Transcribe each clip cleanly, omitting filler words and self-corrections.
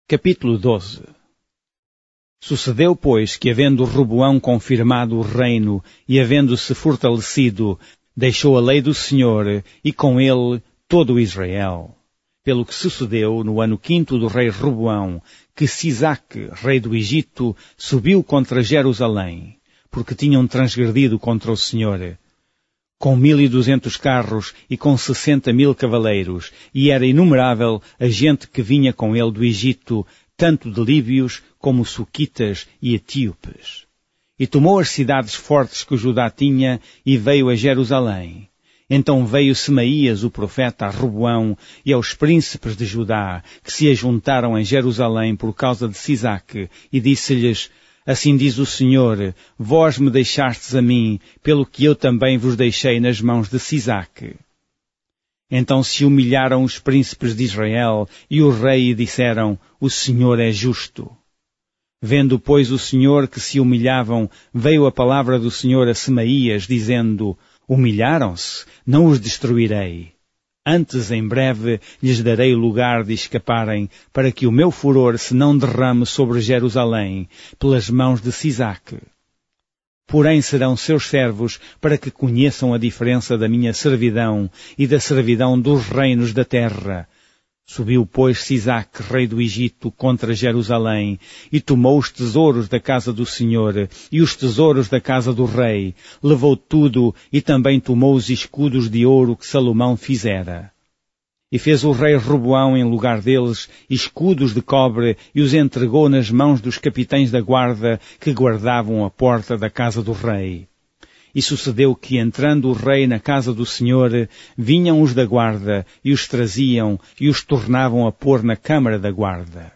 Capítulo 12. Sucedeu, pois, que havendo Roboão confirmado o reino e havendo-se fortalecido, deixou a lei do Senhor e com ele todo Israel. Pelo que sucedeu no ano 5º do rei Roboão, que Sisaque, rei do Egito, subiu contra Jerusalém, porque tinham transgredido contra o Senhor, com 1.200 carros e com 60.000 cavaleiros, e era inumerável a gente que vinha com ele do Egito, tanto de líbios como suquitas e etíopes. E tomou as cidades fortes que Judá tinha e veio a Jerusalém. Então veio Semaías o profeta a Roboão e aos príncipes de Judá, que se ajuntaram em Jerusalém por causa de Sisaque, e disse-lhes: Assim diz o Senhor, vós me deixastes a mim, pelo que eu também vos deixei nas mãos de Sisaque. Então se humilharam os príncipes de Israel e o rei e disseram: O Senhor é justo. Vendo, pois, o Senhor que se humilhavam, veio a palavra do Senhor a Semaías, dizendo: Humilharam-se, não os destruirei. Antes, em breve, lhes darei lugar de escaparem, para que o meu furor se não derrame sobre Jerusalém, pelas mãos de Sisaque. Porém serão seus servos, para que conheçam a diferença da minha servidão e da servidão dos reinos da terra. Subiu, pois, Sisaque, rei do Egito, contra Jerusalém, e tomou os tesouros da casa do Senhor e os tesouros da casa do rei, levou tudo e também tomou os escudos de ouro que Salomão fizera. E fez o rei Roboão, em lugar deles, escudos de cobre e os entregou nas mãos dos capitães da guarda que guardavam a porta da casa do rei. E sucedeu que, entrando o rei na casa do Senhor, vinham os da guarda, e os traziam, e os tornavam a pôr na câmara da guarda.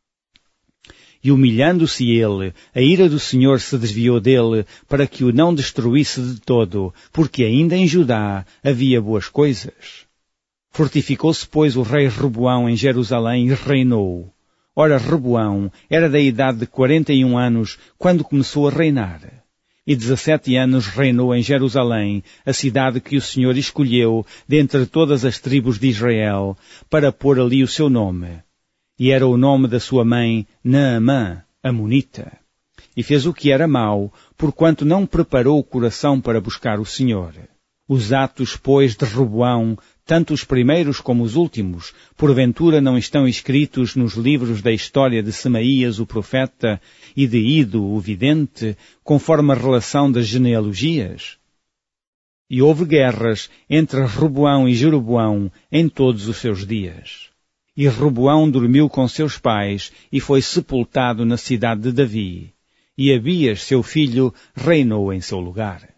E humilhando-se ele, a ira do Senhor se desviou dele, para que o não destruísse de todo, porque ainda em Judá havia boas coisas. Fortificou-se, pois, o rei Roboão em Jerusalém e reinou. Ora, Roboão era da idade de 41 anos, quando começou a reinar. E 17 anos reinou em Jerusalém, a cidade que o Senhor escolheu dentre todas as tribos de Israel, para pôr ali o seu nome. E era o nome da sua mãe Naamã, amonita. E fez o que era mau, porquanto não preparou o coração para buscar o Senhor. Os atos, pois, de Roboão, tanto os primeiros como os últimos, porventura não estão escritos nos livros da história de Semaías o profeta e de Ido o vidente, conforme a relação das genealogias? E houve guerras entre Roboão e Jeroboão em todos os seus dias. E Roboão dormiu com seus pais e foi sepultado na cidade de Davi. E Abias, seu filho, reinou em seu lugar.